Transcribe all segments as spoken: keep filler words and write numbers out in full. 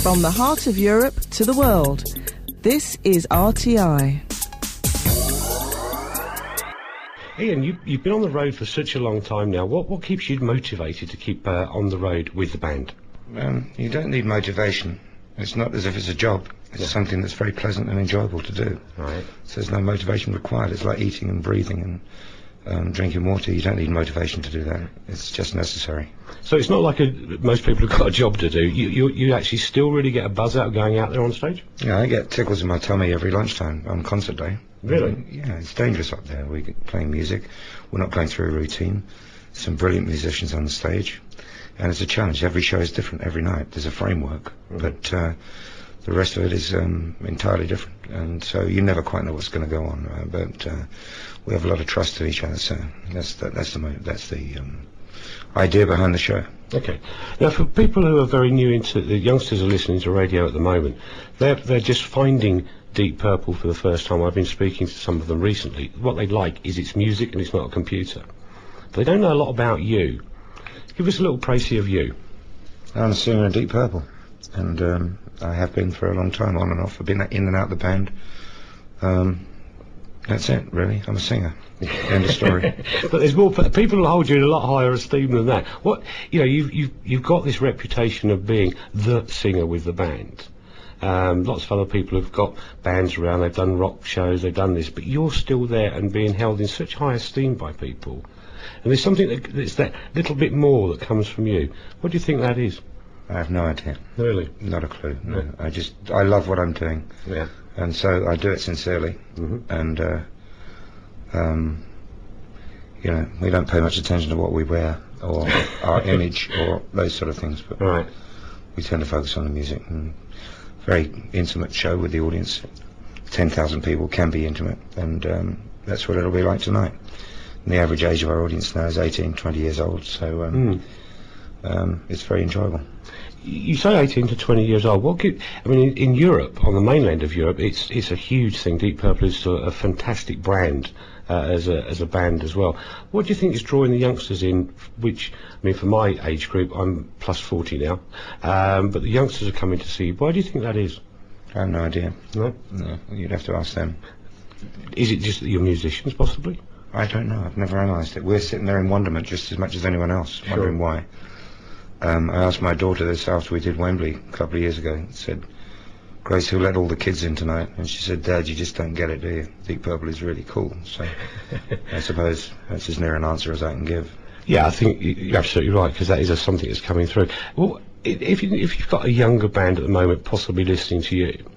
From the heart of Europe to the world, this is R T I. Ian, you, you've been on the road for such a long time now. What, what keeps you motivated to keep uh, on the road with the band? Um, you don't need motivation. It's not as if it's a job. It's yeah. something that's very pleasant and enjoyable to do. Right. So there's no motivation required. It's like eating and breathing and um, drinking water. You don't need motivation to do that. It's just necessary. So it's not like a, most people have got a job to do. You, you you actually still really get a buzz out of going out there on stage? Yeah, I get tickles in my tummy every lunchtime on concert day. Really? Um, yeah, it's dangerous up there. We're playing music. We're not going through a routine. Some brilliant musicians on the stage. And it's a challenge. Every show is different every night. There's a framework. Mm. But uh, the rest of it is um, entirely different. And so you never quite know what's going to go on. Uh, but uh, we have a lot of trust in each other. So that's, that, that's the, mo- that's the um, idea behind the show. Okay. Now, for people who are very new into, the youngsters are listening to radio at the moment, they're, they're just finding Deep Purple for the first time. I've been speaking to some of them recently. What they like is its music and it's not a computer. They don't know a lot about you. Give us a little précis of you. I'm a singer in Deep Purple, and um, I have been for a long time, on and off. I've been in and out of the band. Um, that's it, really. I'm a singer. End of story. But there's more people will hold you in a lot higher esteem than that. What you know, you've you've you've got this reputation of being the singer with the band. Um, lots of other people have got bands around. They've done rock shows. They've done this, but you're still there and being held in such high esteem by people. And there's something that, that's that little bit more that comes from you. What do you think that is? I have no idea. Really? Not a clue. No. Yeah. I just I love what I'm doing. Yeah. And so I do it sincerely. Mm-hmm. And uh, um, you know, we don't pay much attention to what we wear or our image or those sort of things. But right. we tend to focus on the music. And very intimate show with the audience. Ten thousand people can be intimate, and um, that's what it'll be like tonight. And the average age of our audience now is eighteen, twenty years old, so um, mm. um, it's very enjoyable. You say eighteen to twenty years old. What could, I mean, in, in Europe, on the mainland of Europe, it's it's a huge thing. Deep Purple is a, a fantastic brand uh, as a as a band as well. What do you think is drawing the youngsters in? Which, I mean, for my age group, I'm plus forty now, um, but the youngsters are coming to see you. Why do you think that is? I have no idea. No, no, you'd have to ask them. Is it just that you're musicians, possibly? I don't know. I've never analysed it. We're sitting there in wonderment just as much as anyone else, sure. wondering why. Um, I asked my daughter this after we did Wembley a couple of years ago. I said, Grace, who let all the kids in tonight? And she said, Dad, you just don't get it, do you? Deep Purple is really cool. So I suppose that's as near an answer as I can give. Yeah, I think you're absolutely right, because that is a, something that's coming through. Well, if, you, if you've got a younger band at the moment possibly listening to you,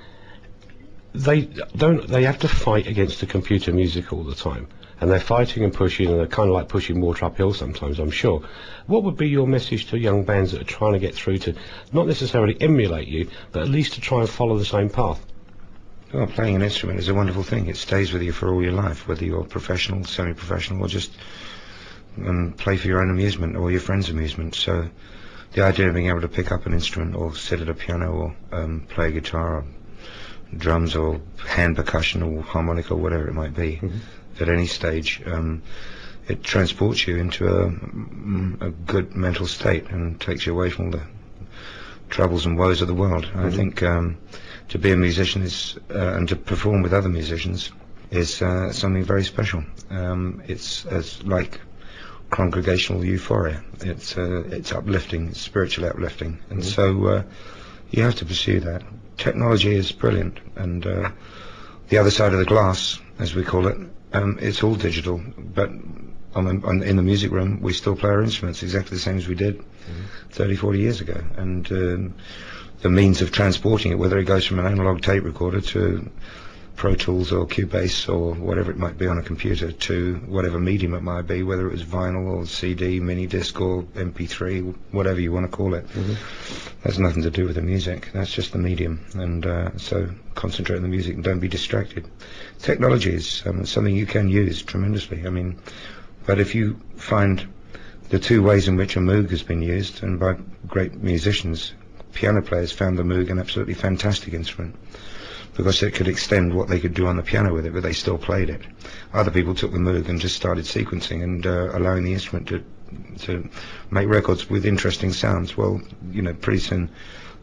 they don't. They have to fight against the computer music all the time. And they're fighting and pushing, and they're kind of like pushing water uphill sometimes, I'm sure. What would be your message to young bands that are trying to get through to not necessarily emulate you, but at least to try and follow the same path? Well, playing an instrument is a wonderful thing. It stays with you for all your life, whether you're professional, semi-professional, or just um, play for your own amusement or your friends' amusement. So the idea of being able to pick up an instrument or sit at a piano or um, play a guitar or drums or hand percussion or harmonica or whatever it might be, mm-hmm. at any stage, um, it transports you into a, a good mental state and takes you away from all the troubles and woes of the world. Mm-hmm. I think um, to be a musician is uh, and to perform with other musicians is uh, something very special. Um, it's as like congregational euphoria. It's uh, it's uplifting, it's spiritually uplifting, and mm-hmm. so uh, you have to pursue that. Technology is brilliant, and uh, the other side of the glass, as we call it, um, it's all digital, but on the, on, in the music room we still play our instruments exactly the same as we did mm-hmm. thirty, forty years ago, and um, the means of transporting it, whether it goes from an analog tape recorder to Pro Tools or Cubase or whatever it might be on a computer to whatever medium it might be, whether it was vinyl or C D, mini disc or M P three, whatever you want to call it. Mm-hmm. That's nothing to do with the music. That's just the medium. And uh, so concentrate on the music and don't be distracted. Technology is um, something you can use tremendously. I mean, but if you find the two ways in which a Moog has been used, and by great musicians, piano players found the Moog an absolutely fantastic instrument, because it could extend what they could do on the piano with it, but they still played it. Other people took the Moog and just started sequencing and uh, allowing the instrument to to make records with interesting sounds. Well, you know, pretty soon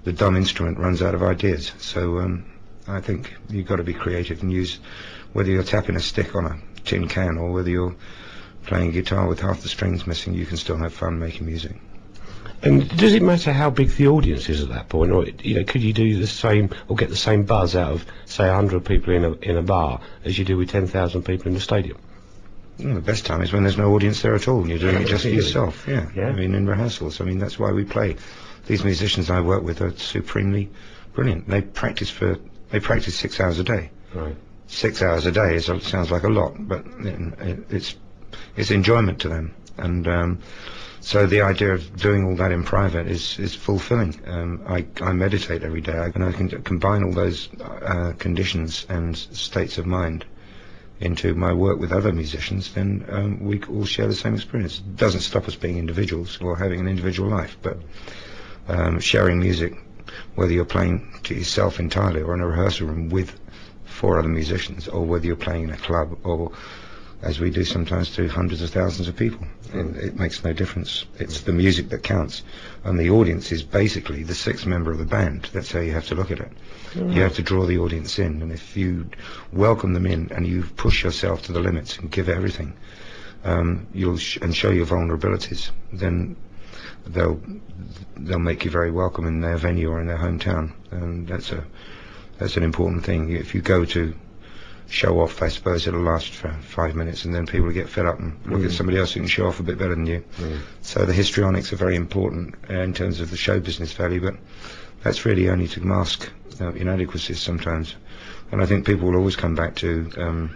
the dumb instrument runs out of ideas. So um, I think you've got to be creative and use, whether you're tapping a stick on a tin can or whether you're playing guitar with half the strings missing, you can still have fun making music. And does it matter how big the audience is at that point, or you know, could you do the same or get the same buzz out of, say, a hundred people in a in a bar as you do with ten thousand people in the stadium? Well, the best time is when there's no audience there at all and you're doing it just for yourself. Yeah. yeah. I mean, in rehearsals. I mean, that's why we play. These musicians I work with are supremely brilliant. They practice for they practice six hours a day. Right. Six hours a day is, sounds like a lot, but it, it's it's enjoyment to them. And um, so the idea of doing all that in private is, is fulfilling. Um, I, I meditate every day, and I can combine all those uh, conditions and states of mind into my work with other musicians, then um, we all share the same experience. It doesn't stop us being individuals or having an individual life, but um, sharing music, whether you're playing to yourself entirely or in a rehearsal room with four other musicians, or whether you're playing in a club, or as we do sometimes to hundreds of thousands of people. It, it makes no difference. It's the music that counts, and the audience is basically the sixth member of the band. That's how you have to look at it. Mm-hmm. You have to draw the audience in, and if you welcome them in and you push yourself to the limits and give everything, um, you'll sh and show your vulnerabilities, then they'll they'll make you very welcome in their venue or in their hometown, and that's a that's an important thing. If you go to show off, I suppose it'll last for five minutes and then people will get fed up and look mm. at somebody else who can show off a bit better than you. Mm. So the histrionics are very important uh, in terms of the show business value, but that's really only to mask uh, inadequacies sometimes. And I think people will always come back to um,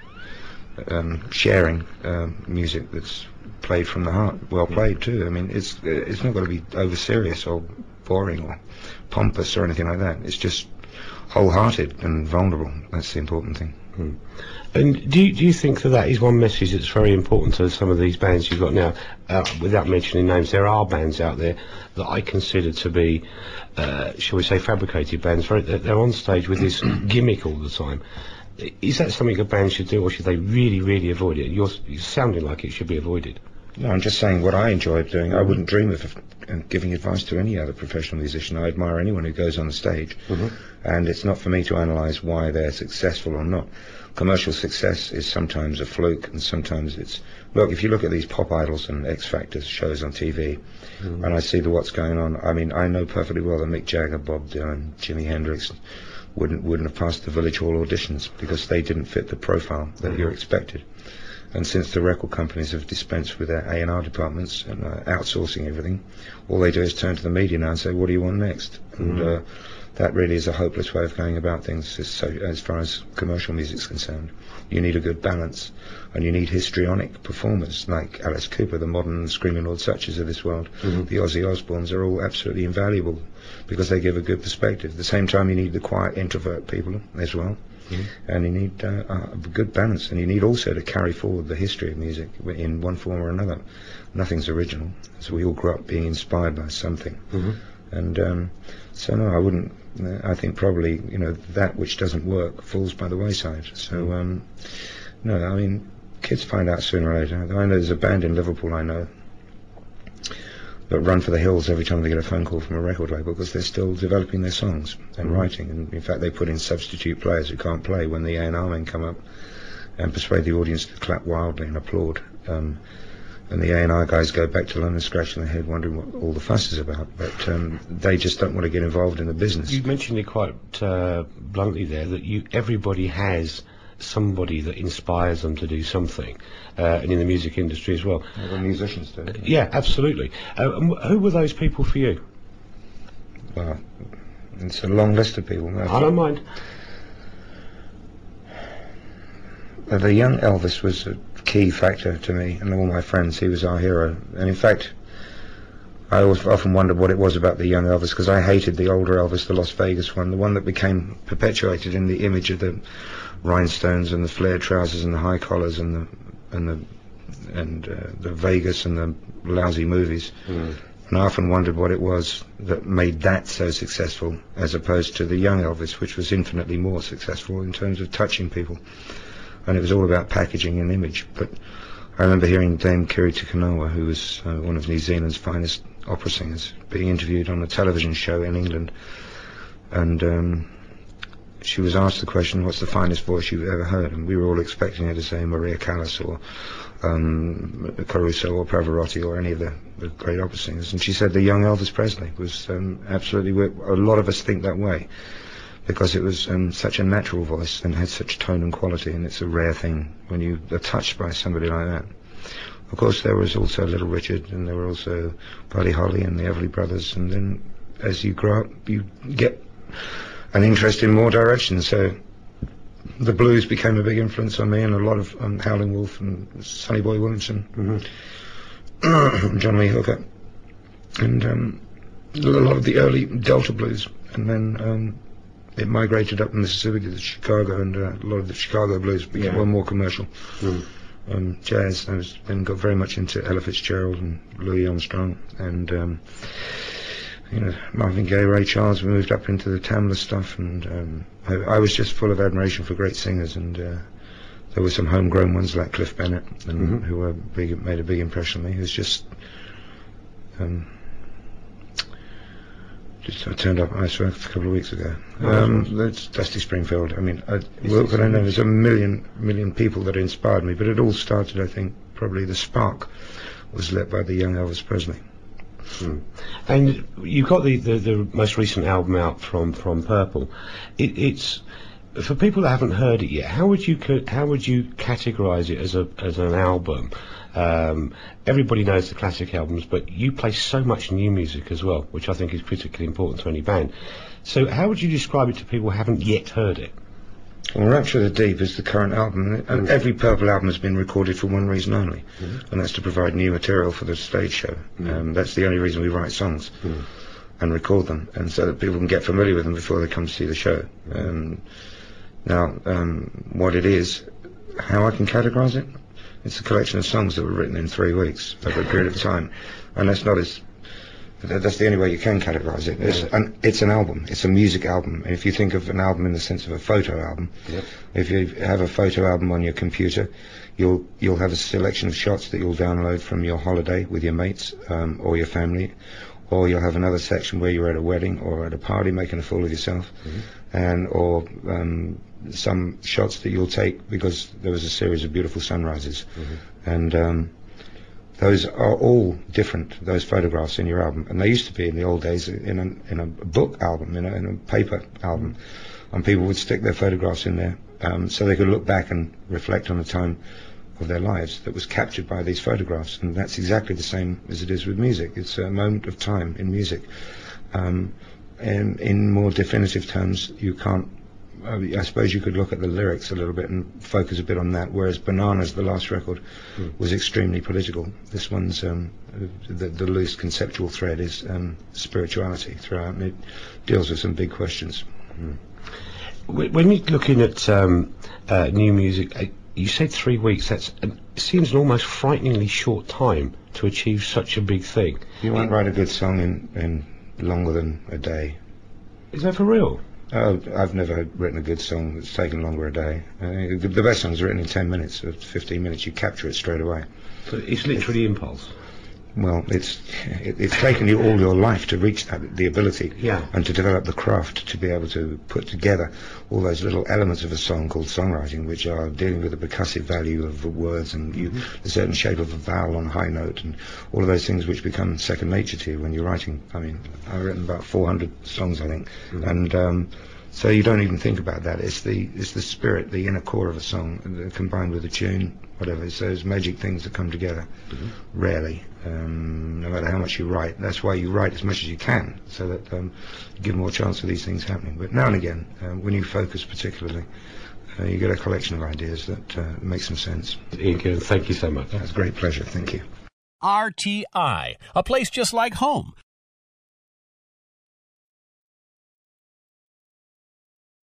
um, sharing uh, music that's played from the heart, well played too. I mean, it's it's not got to be over serious or boring or pompous or anything like that. It's just wholehearted and vulnerable. That's the important thing. Hmm. And do you, do you think that that is one message that's very important to some of these bands you've got now? Uh, without mentioning names, there are bands out there that I consider to be, uh, shall we say, fabricated bands. Very, they're on stage with this gimmick all the time. Is that something a band should do, or should they really, really avoid it? You're, you're sounding like it should be avoided. No, I'm just saying what I enjoy doing. I wouldn't dream of uh, giving advice to any other professional musician. I admire anyone who goes on the stage, mm-hmm. and it's not for me to analyse why they're successful or not. Commercial success is sometimes a fluke, and sometimes it's... Look, if you look at these Pop Idols and X Factors shows on T V, mm-hmm. and I see the what's going on, I mean, I know perfectly well that Mick Jagger, Bob Dylan, Jimi Hendrix wouldn't wouldn't have passed the Village Hall auditions because they didn't fit the profile that mm-hmm. you're expected. And since the record companies have dispensed with their A and R departments and uh, outsourcing everything, all they do is turn to the media now and say, what do you want next? And mm. uh, that really is a hopeless way of going about things as, so, as far as commercial music's concerned. You need a good balance, and you need histrionic performers like Alice Cooper, the modern Screaming Lord Sutchers of this world. Mm-hmm. The Ozzy Osbournes are all absolutely invaluable because they give a good perspective. At the same time, you need the quiet introvert people as well. Mm-hmm. And you need uh, a good balance, and you need also to carry forward the history of music in one form or another. Nothing's original, so we all grew up being inspired by something. Mm-hmm. And um, so no, I wouldn't. Uh, I think probably you know that which doesn't work falls by the wayside. So um, no, I mean kids find out sooner or later. I know there's a band in Liverpool I know that run for the hills every time they get a phone call from a record label because they're still developing their songs and mm-hmm. writing. And in fact, they put in substitute players who can't play when the A and R men come up and persuade the audience to clap wildly and applaud. Um, and the A and R guys go back to London scratching their head wondering what all the fuss is about. But um, they just don't want to get involved in the business. You mentioned it quite uh, bluntly there that you everybody has somebody that inspires them to do something, uh, and in the music industry as well. Yeah, the musicians do. Yeah, absolutely. Uh, and who were those people for you? Well, it's a long list of people. I don't mind. Uh, the young Elvis was a key factor to me and all my friends. He was our hero, and in fact, I always often wondered what it was about the young Elvis, because I hated the older Elvis, the Las Vegas one, the one that became perpetuated in the image of the rhinestones and the flared trousers and the high collars and the and the and uh, the Vegas and the lousy movies. Mm. And I often wondered what it was that made that so successful, as opposed to the young Elvis, which was infinitely more successful in terms of touching people. And it was all about packaging and image. But I remember hearing Dame Kiri Te Kanawa, who was uh, one of New Zealand's finest opera singers, being interviewed on a television show in England, and um, she was asked the question, what's the finest voice you've ever heard? And we were all expecting her to say Maria Callas or um, Caruso or Pavarotti or any of the, the great opera singers. And she said the young Elvis Presley was um, absolutely, a lot of us think that way, because it was um, such a natural voice and had such tone and quality, and it's a rare thing when you are touched by somebody like that. Of course, there was also Little Richard, and there were also Buddy Holly and the Everly Brothers, and then as you grow up, you get an interest in more directions. So the blues became a big influence on me, and a lot of um, Howlin' Wolf and Sonny Boy Williamson, mm-hmm. John Lee Hooker, and um, a lot of the early Delta blues, and then um, it migrated up Mississippi to Chicago, and uh, a lot of the Chicago blues became yeah. more commercial. Mm. Um, jazz. I was then got very much into Ella Fitzgerald and Louis Armstrong, and um, you know, Marvin Gaye, Ray Charles. We moved up into the Tamla stuff, and um, I, I was just full of admiration for great singers, and uh, there were some homegrown ones like Cliff Bennett, and, mm-hmm. who were big, made a big impression on me. It was just, um, just I turned up at Iceworks a couple of weeks ago. Um, that's Dusty Springfield. I mean, I, well, I know there's a million, million people that inspired me, but it all started, I think, probably the spark was lit by the young Elvis Presley. Hmm. And you've got the, the, the most recent album out from from Purple. It, it's for people that haven't heard it yet. How would you how would you categorise it as a as an album? Um, everybody knows the classic albums, but you play so much new music as well, which I think is critically important to any band. So how would you describe it to people who haven't yet heard it? Well, Rapture of the Deep is the current album, and mm. every Purple album has been recorded for one reason only, mm. and that's to provide new material for the stage show. Mm. Um, that's the only reason we write songs mm. and record them, and so that people can get familiar with them before they come to see the show. Mm. Um, now, um, what it is, how I can categorise it? It's a collection of songs that were written in three weeks over a period of time, and that's not as that's the only way you can categorise it. It's an, it's an album. It's a music album. And if you think of an album in the sense of a photo album, yep. if you have a photo album on your computer, you'll you'll have a selection of shots that you'll download from your holiday with your mates um, or your family, or you'll have another section where you're at a wedding or at a party making a fool of yourself, mm-hmm. and or um, some shots that you'll take because there was a series of beautiful sunrises, mm-hmm. and um, those are all different, those photographs in your album, and they used to be in the old days in a, in a book album, in a, in a paper album, and people would stick their photographs in there um, so they could look back and reflect on a time of their lives that was captured by these photographs. And that's exactly the same as it is with music. It's a moment of time in music. Um, and in more definitive terms, you can't, I suppose you could look at the lyrics a little bit and focus a bit on that, whereas Bananas, the last record, mm. was extremely political. This one's, um, the, the loose conceptual thread is um, spirituality throughout, and it deals with some big questions. Mm. When you're looking at um, uh, new music, uh, you said three weeks, that's, uh, it seems an almost frighteningly short time to achieve such a big thing. You won't write a good song in, in longer than a day. Is that for real? Oh, I've never written a good song that's taken longer a day. Uh, the, the best song's written in ten minutes or fifteen minutes. You capture it straight away. So it's literally it's, impulse. Well, it's it, it's taken you all your life to reach that, the ability, yeah. and to develop the craft to be able to put together all those little elements of a song called songwriting, which are dealing with the percussive value of the words and you, mm-hmm. the certain shape of a vowel on a high note, and all of those things which become second nature to you when you're writing. I mean, I've written about four hundred songs, I think, mm-hmm. and um, so you don't even think about that. It's the it's the spirit, the inner core of a song, combined with the tune, whatever. It's those magic things that come together. Mm-hmm. Rarely, um, no matter how much you write. That's why you write as much as you can, so that um, you give more chance of these things happening. But now and again, um, when you focus particularly, uh, you get a collection of ideas that uh, make some sense. Ian, thank you so much. That's a great pleasure. Thank you. R T I, a place just like home,